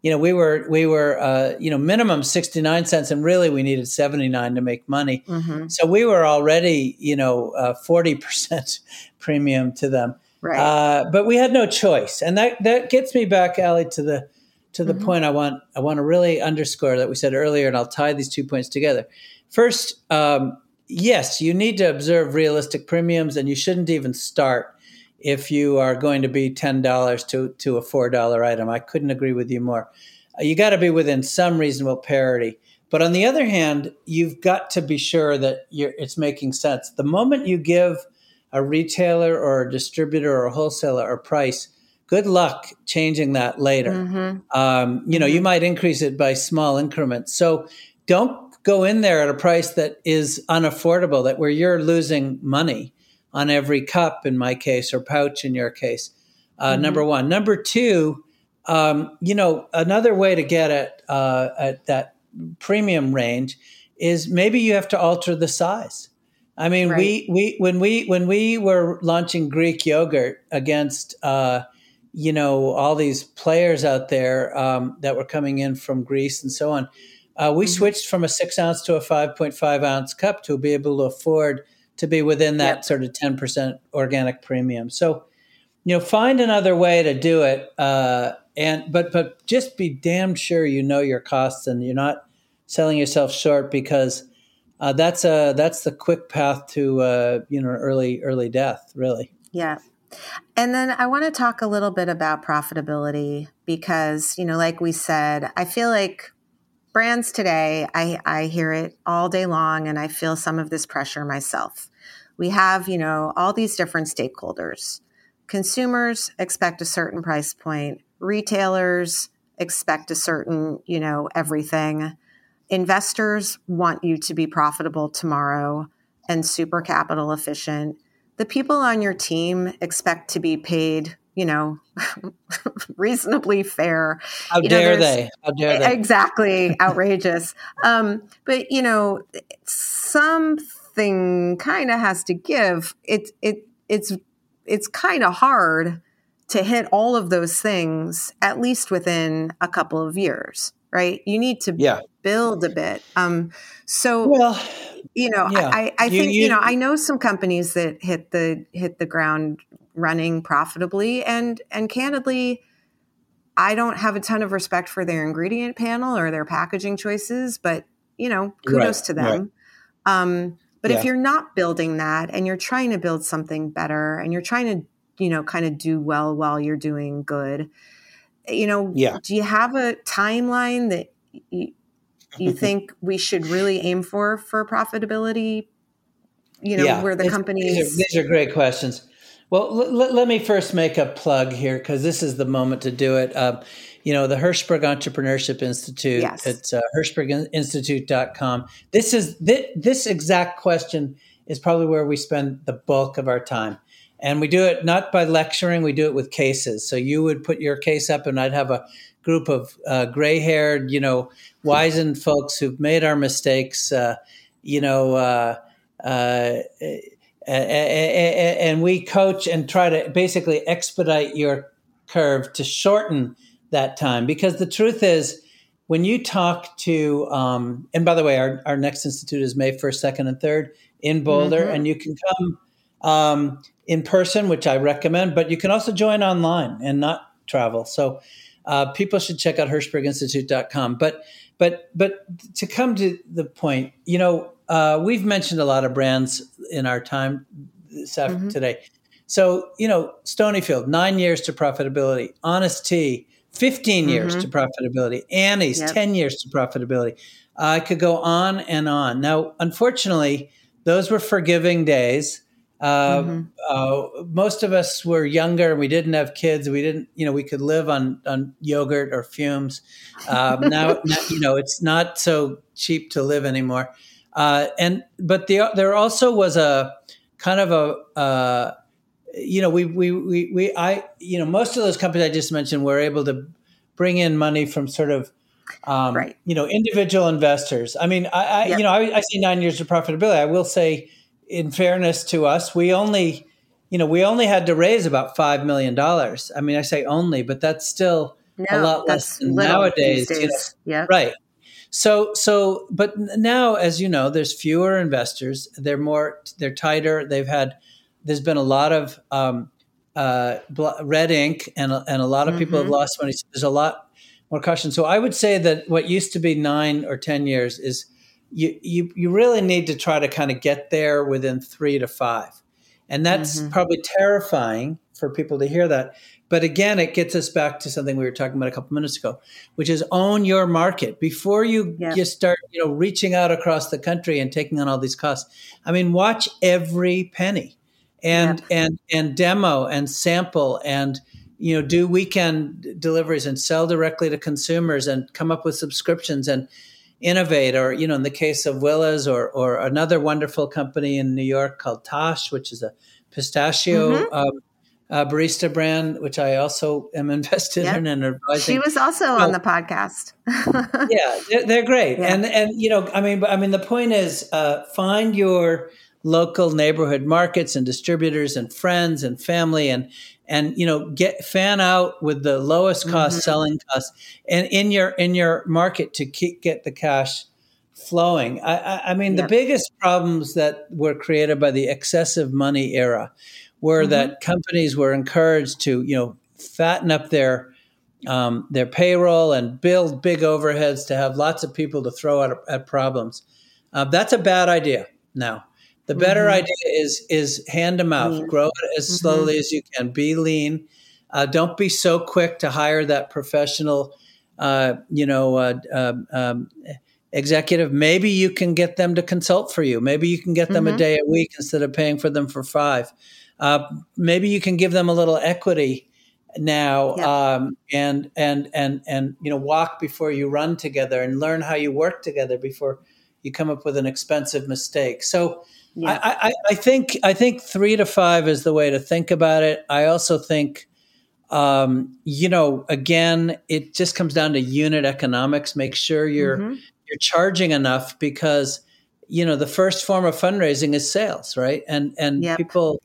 you know, we were, we were, uh, you know, minimum sixty-nine cents, and really we needed seventy-nine to make money. Mm-hmm. So we were already, you know, uh, forty percent premium to them. Right. Uh, but we had no choice. And that, that gets me back, Allie, to the, to the mm-hmm. point I want, I want to really underscore that we said earlier, and I'll tie these two points together. First, um, yes, you need to observe realistic premiums, and you shouldn't even start if you are going to be ten dollars to, to a four dollar item. I couldn't agree with you more. Uh, you got to be within some reasonable parity. But on the other hand, you've got to be sure that you're, it's making sense. The moment you give a retailer or a distributor or a wholesaler a price, good luck changing that later. Mm-hmm. Um, you know, mm-hmm. you might increase it by small increments. So don't go in there at a price that is unaffordable, that where you're losing money on every cup in my case, or pouch in your case. Uh, mm-hmm. Number one. Number two, um, you know, another way to get at, uh, at that premium range is maybe you have to alter the size. I mean, right. we, we, when we, when we were launching Greek yogurt against, uh, you know, all these players out there, um, that were coming in from Greece and so on, uh, we mm-hmm. switched from a six ounce to a five point five ounce cup to be able to afford to be within that yep. sort of ten percent organic premium. So, you know, find another way to do it. Uh, and, but, but just be damn sure you know your costs and you're not selling yourself short, because uh, that's a, that's the quick path to, uh, you know, early, early death, really. Yeah. And then I want to talk a little bit about profitability because, you know, like we said, I feel like brands today, I, I hear it all day long, and I feel some of this pressure myself. We have, you know, all these different stakeholders. Consumers expect a certain price point. Retailers expect a certain, you know, everything. Investors want you to be profitable tomorrow and super capital efficient. The people on your team expect to be paid, you know, reasonably fair. How you dare know, they? How dare they? Exactly. Outrageous. Um, but, you know, something kind of has to give. It, it, it's, it's kind of hard to hit all of those things, at least within a couple of years, right? You need to yeah. build a bit. Um, so, well, you know, yeah. I, I think, you, you, you know, I know some companies that hit the, hit the ground running profitably, and, and candidly, I don't have a ton of respect for their ingredient panel or their packaging choices, but, you know, kudos right. to them. Right. Um, but yeah. if you're not building that and you're trying to build something better and you're trying to, you know, kind of do well while you're doing good, you know, yeah. do you have a timeline that you, you think we should really aim for, for profitability, you know, yeah. where the companies... These are, these are great questions. Well, l- l- let me first make a plug here, because this is the moment to do it. Um, you know, the Hirshberg Entrepreneurship Institute, yes. it's uh, hirshberg institute dot com. This is th- this exact question is probably where we spend the bulk of our time. And we do it not by lecturing, we do it with cases. So you would put your case up and I'd have a group of uh, gray-haired, you know, wizened folks who've made our mistakes, uh, you know, uh, uh, and we coach and try to basically expedite your curve to shorten that time. Because the truth is, when you talk to, um, and by the way, our, our next institute is May first, second, and third in Boulder, mm-hmm. and you can come um, in person, which I recommend, but you can also join online and not travel. So uh, people should check out hirshberg institute dot com. But but but to come to the point, you know, uh, we've mentioned a lot of brands in our time this after mm-hmm. today. So, you know, Stonyfield, nine years to profitability. Honest Tea, fifteen years mm-hmm. to profitability. Annie's, yep. ten years to profitability. Uh, I could go on and on. Now, unfortunately, those were forgiving days. Uh, mm-hmm. uh, most of us were younger and we didn't have kids. We didn't, you know, we could live on, on yogurt or fumes. Um, now, now, you know, it's not so cheap to live anymore. Uh, and, but the, there also was a kind of a, uh, you know, we, we, we, we, I, you know, most of those companies I just mentioned were able to bring in money from sort of, um, right. you know, individual investors. I mean, I, I yep. you know, I, I see nine years of profitability. I will say, in fairness to us, we only, you know, we only had to raise about five million dollars. I mean, I say only, but that's still No, a lot less than nowadays. You know, yep. Right. So, so, but now, as you know, there's fewer investors. They're more, they're tighter. They've had, there's been a lot of um, uh, red ink, and and a lot of people mm-hmm. have lost money. So there's a lot more caution. So I would say that what used to be nine or ten years is you you you really need to try to kind of get there within three to five, and that's mm-hmm. probably terrifying for people to hear that. But again, it gets us back to something we were talking about a couple minutes ago, which is own your market before you yeah. just start, you know, reaching out across the country and taking on all these costs. I mean, watch every penny, and yeah. and and demo and sample and, you know, do weekend deliveries and sell directly to consumers and come up with subscriptions and innovate. Or, you know, in the case of Willa's, or or another wonderful company in New York called Tosh, which is a pistachio. Mm-hmm. Um, Uh, barista brand, which I also am invested yep. in and advising. She was also so, on the podcast. yeah, they're, they're great, yeah. and and you know, I mean, I mean, the point is, uh, find your local neighborhood markets and distributors and friends and family, and and you know, get fan out with the lowest cost mm-hmm. selling costs, and in your in your market to keep get the cash flowing. I, I, I mean, yep. the biggest problems that were created by the excessive money era were mm-hmm. that companies were encouraged to, you know, fatten up their um, their payroll and build big overheads to have lots of people to throw at, at problems. Uh, that's a bad idea. Now, the better mm-hmm. idea is is hand to mouth, lean. Grow it as mm-hmm. slowly as you can. Be lean. Uh, don't be so quick to hire that professional, uh, you know, uh, um, um, executive. Maybe you can get them to consult for you. Maybe you can get them mm-hmm. a day a week instead of paying for them for five. Uh, maybe you can give them a little equity now, yep. um, and and and and you know, walk before you run together, and learn how you work together before you come up with an expensive mistake. So, yeah. I, I, I think I think three to five is the way to think about it. I also think, um, you know, again, it just comes down to unit economics. Make sure you're mm-hmm. you're charging enough, because, you know, the first form of fundraising is sales, right? And and yep. people.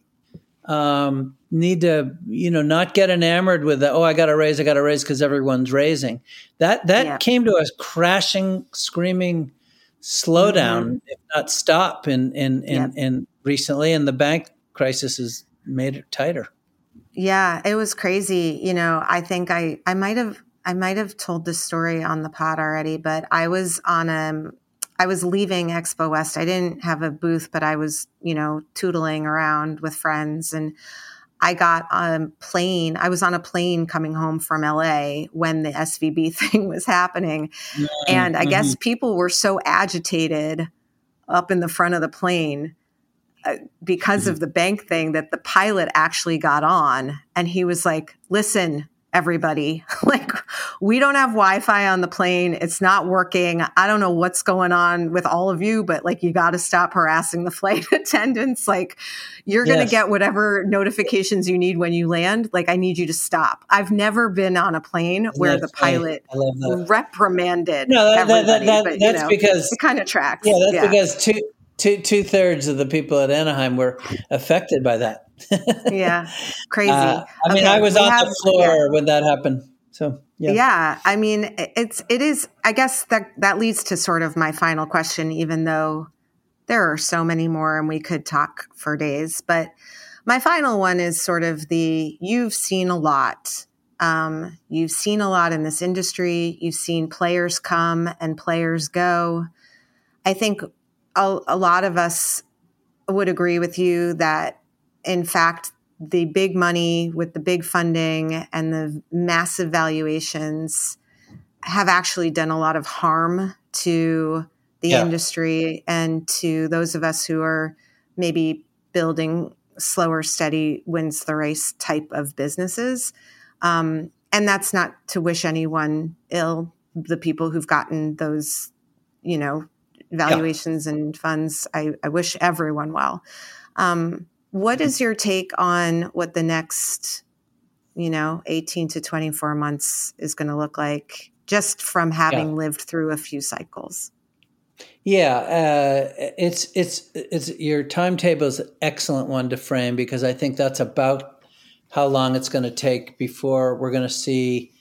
Um, need to, you know, not get enamored with the, oh, I got to raise, I got to raise because everyone's raising. That that yeah. came to a crashing, screaming slowdown, mm-hmm. if not stop, in in in, yeah. in recently, and the bank crisis has made it tighter. Yeah, it was crazy. You know, I think I I might have I might have told this story on the pod already, but I was on a I was leaving Expo West. I didn't have a booth, but I was, you know, tootling around with friends. And I got on a plane. I was on a plane coming home from L A when the S V B thing was happening. Mm-hmm. And I guess people were so agitated up in the front of the plane uh, because mm-hmm. of the bank thing that the pilot actually got on. And he was like, listen, everybody, like, we don't have Wi-Fi on the plane. It's not working. I don't know what's going on with all of you, but like, you got to stop harassing the flight attendants. Like, you're going to yes. get whatever notifications you need when you land. Like, I need you to stop. I've never been on a plane where that's the pilot reprimanded no, that, everybody. That, that, but, that's you know, because it kind of tracks. Yeah, that's yeah. because two, two, two thirds of the people at Anaheim were affected by that. yeah, crazy. Uh, I mean, okay, I was on have, the floor yeah. when that happened. So yeah. yeah, I mean, it's it is. I guess that that leads to sort of my final question, even though there are so many more and we could talk for days. But my final one is sort of the you've seen a lot. Um, you've seen a lot in this industry. You've seen players come and players go. I think a, a lot of us would agree with you that, in fact, the big money with the big funding and the massive valuations have actually done a lot of harm to the yeah. industry and to those of us who are maybe building slower, steady wins the race type of businesses. Um, and that's not to wish anyone ill, the people who've gotten those, you know, valuations yeah. and funds. I, I wish everyone well. Um, What is your take on what the next, you know, eighteen to twenty-four months is going to look like, just from having yeah. lived through a few cycles? Yeah, uh, it's it's it's your timetable is an excellent one to frame, because I think that's about how long it's going to take before we're going to see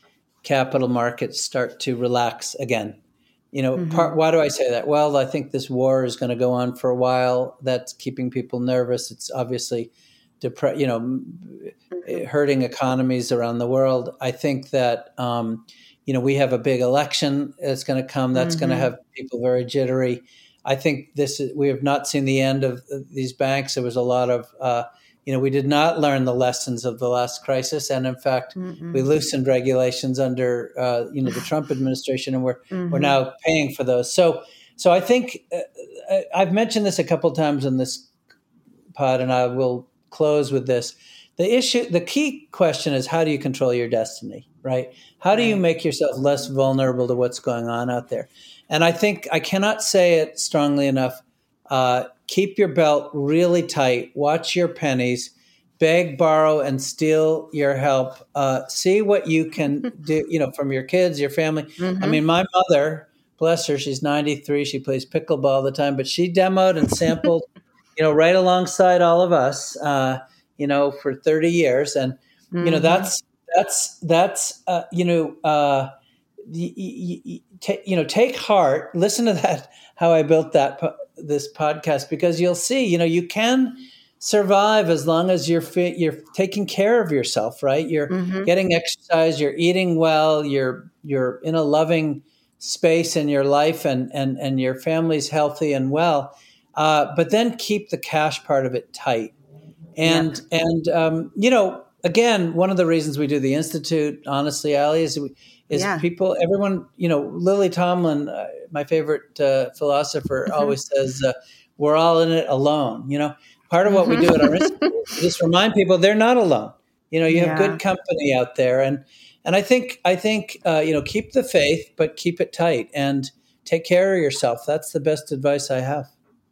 capital markets start to relax again. You know, Mm-hmm. part, why do I say that? Well, I think this war is going to go on for a while. That's keeping people nervous. It's obviously, depre- you know, mm-hmm. hurting economies around the world. I think that, um, you know, we have a big election that's going to come. That's mm-hmm. going to have people very jittery. I think this is, we have not seen the end of these banks. There was a lot of, uh, you know, we did not learn the lessons of the last crisis. And in fact, mm-hmm. we loosened regulations under, uh, you know, the Trump administration, and we're, mm-hmm. we're now paying for those. So, so I think uh, I've mentioned this a couple of times in this pod, and I will close with this. The issue, the key question is, how do you control your destiny, right? How do you make yourself less vulnerable to what's going on out there? And I think I cannot say it strongly enough. Uh, keep your belt really tight. Watch your pennies. Beg, borrow, and steal your help. Uh, see what you can do, you know, from your kids, your family. Mm-hmm. I mean, my mother, bless her, she's ninety-three. She plays pickleball all the time, but she demoed and sampled, you know, right alongside all of us, uh, you know, for thirty years. And, mm-hmm. you know, that's, that's, that's, uh, you know, uh, you, you, t- you know, take heart, listen to that, how I built that, po- this podcast, because you'll see, you know, you can survive as long as you're fit, you're taking care of yourself, right? You're mm-hmm. getting exercise, you're eating well, you're, you're in a loving space in your life, and, and, and your family's healthy and well. Uh, but then keep the cash part of it tight. And, yeah. and, um, you know, again, one of the reasons we do the Institute, honestly, Ali, is, is yeah. people, everyone, you know, Lily Tomlin, uh, my favorite uh, philosopher, mm-hmm. always says, uh, we're all in it alone. You know, part of what mm-hmm. we do at our Institute is just remind people they're not alone. You know, you have yeah. good company out there. And, and I think, I think, uh, you know, keep the faith, but keep it tight and take care of yourself. That's the best advice I have.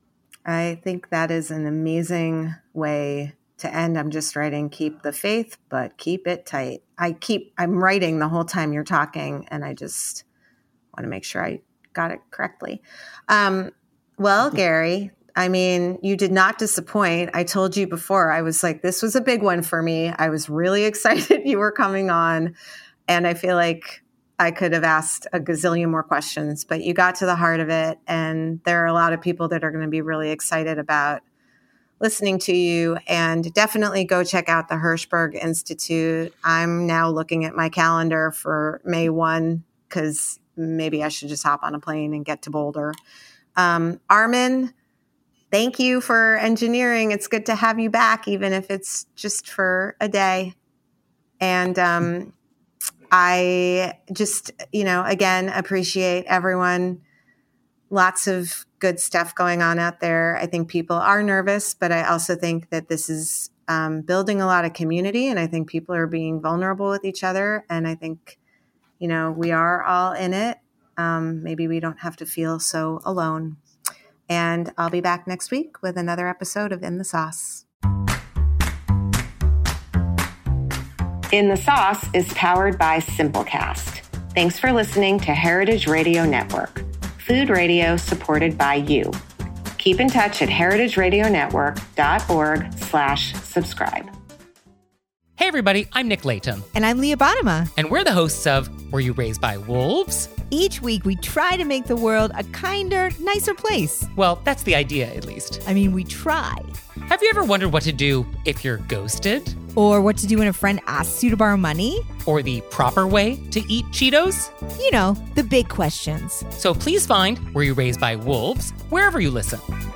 I think that is an amazing way to end. I'm just writing, keep the faith, but keep it tight. I keep, I'm writing the whole time you're talking, and I just want to make sure I got it correctly. Um, well, Gary, I mean, you did not disappoint. I told you before, I was like, this was a big one for me. I was really excited you were coming on, and I feel like I could have asked a gazillion more questions, but you got to the heart of it. And there are a lot of people that are going to be really excited about listening to you, and definitely go check out the Hirshberg Institute. I'm now looking at my calendar for May first, because maybe I should just hop on a plane and get to Boulder. Um, Armin, thank you for engineering. It's good to have you back, even if it's just for a day. And, um, I just, you know, again, appreciate everyone. Lots of good stuff going on out there. I think people are nervous, but I also think that this is um, building a lot of community. And I think people are being vulnerable with each other. And I think, you know, we are all in it. Um, maybe we don't have to feel so alone. And I'll be back next week with another episode of In the Sauce. In the Sauce is powered by Simplecast. Thanks for listening to Heritage Radio Network, food radio supported by you. Keep in touch at heritageradionetwork.org slash subscribe. Hey everybody, I'm Nick Latham. And I'm Leah Bottima. And we're the hosts of Were You Raised by Wolves? Each week we try to make the world a kinder, nicer place. Well, that's the idea, at least. I mean, we try. Have you ever wondered what to do if you're ghosted? Or what to do when a friend asks you to borrow money? Or the proper way to eat Cheetos? You know, the big questions. So please find Were You Raised by Wolves wherever you listen.